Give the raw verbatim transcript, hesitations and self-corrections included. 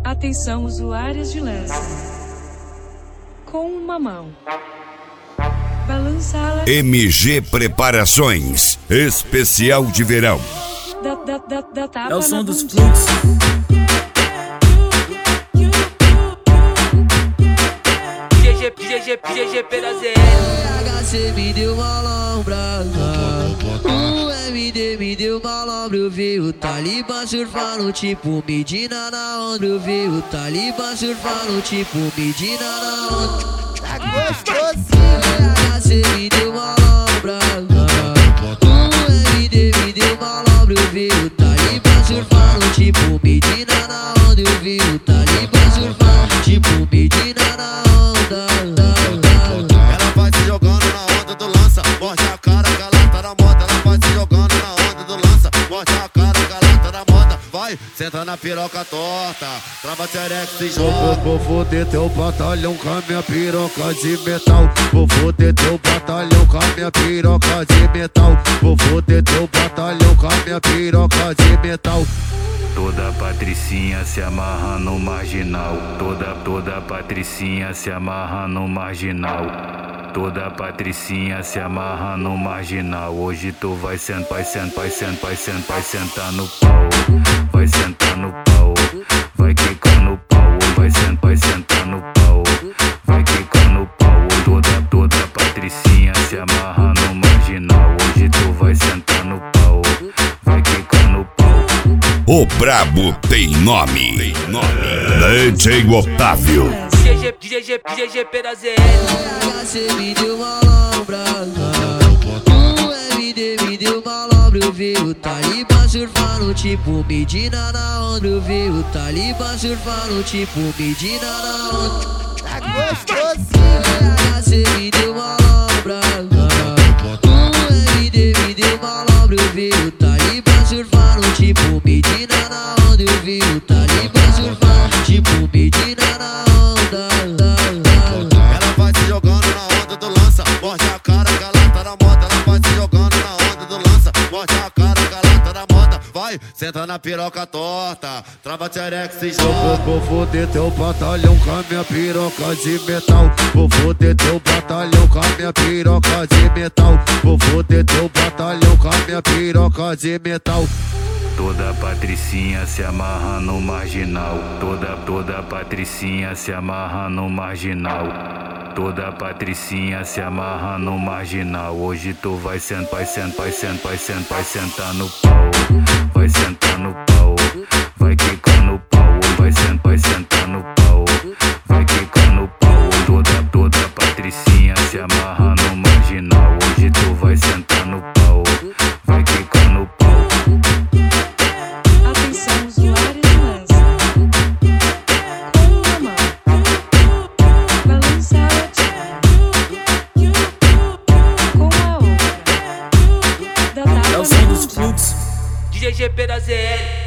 Atenção usuários de lança. Com uma mão, balançá-la. M G Preparações, especial de verão. Da, da, da, da tapa É o som na dos bundinha. fluxos. G G, G G, G G P da Z L. H C me deu uma lombrada, o M D me deu uma lombra. Eu vi o Talibã surfando tipo Medina na onda. Eu vi o Talibã surfando tipo Medina na onda. Tá gostosinho. H C me deu uma lombrada, o M D me deu uma lombra. Eu vi o Talibã surfando tipo Medina na onda. Eu vi o Talibã surfando tipo Medina na onda. Ela vai se jogando na onda do lança, morde a cara que ela tá na moda. Ela vai se jogando na onda do lança, morde a cara que ela tá na moda. Vai, senta na piroca torta, trava xerex e joga. Vou foder teu batalhão com a minha piroca de metal. Vou foder teu batalhão com a minha piroca de metal. Vou foder teu batalhão com a minha piroca de metal. Toda patricinha se amarra no marginal. Toda, toda patricinha se amarra no marginal. Toda patricinha se amarra no marginal. Hoje tu vai sentar, vai sentar, vai sentar, vai sentar, vai sentar no pau. Vai sentar no pau, vai quicar no pau. Vai sentar, vai sentar no pau, vai quicar no pau. Toda, toda patricinha se amarra no marginal. Hoje tu vai sentar no pau, vai quicar no pau. O brabo tem nome. Tem nome. D J Otávio. G G, G G, G G P da Z L. H C me deu uma lombrada, o M D me deu uma lombra. Eu vi o Talibã surfando tipo Medina na onda. Eu vi o Talibã surfando tipo Medina na onda. Tá gostosinho. H C me deu uma lombrada, o M D me deu uma lombra. Eu vi o Talibã surfando tipo Medina na onda. Eu vi o Talibã surfando tipo Medina na onda. Ela vai se jogando na onda do lança, morde a cara que ela tá na moda. Ela vai se jogando na onda do lança, morde a cara que ela tá na moda. Vai, senta na piroca torta, trava xerex e joga. Vou foder teu batalhão com a minha piroca de metal. Vou foder teu batalhão com a minha piroca de metal. Vou foder teu batalhão com a minha piroca de metal. Toda patricinha se amarra no marginal. Toda, toda patricinha se amarra no marginal. Toda patricinha se amarra no marginal. Hoje tu vai sentar, vai sentar, vai sentar, vai sentar, vai sentar no pau. Vai sentar no pau, vai quicar no pau. Vai sentar, vai sentar no pau, vai quicar no pau. Toda, toda patricinha se amarra no marginal. Hoje tu vai sentar no pau, vai quicar no pau. Atenção usuários de lança. Com uma mão, balançá-la com a outra. Da tapa É o na som dos bundinha. fluxos. G G P da Z L.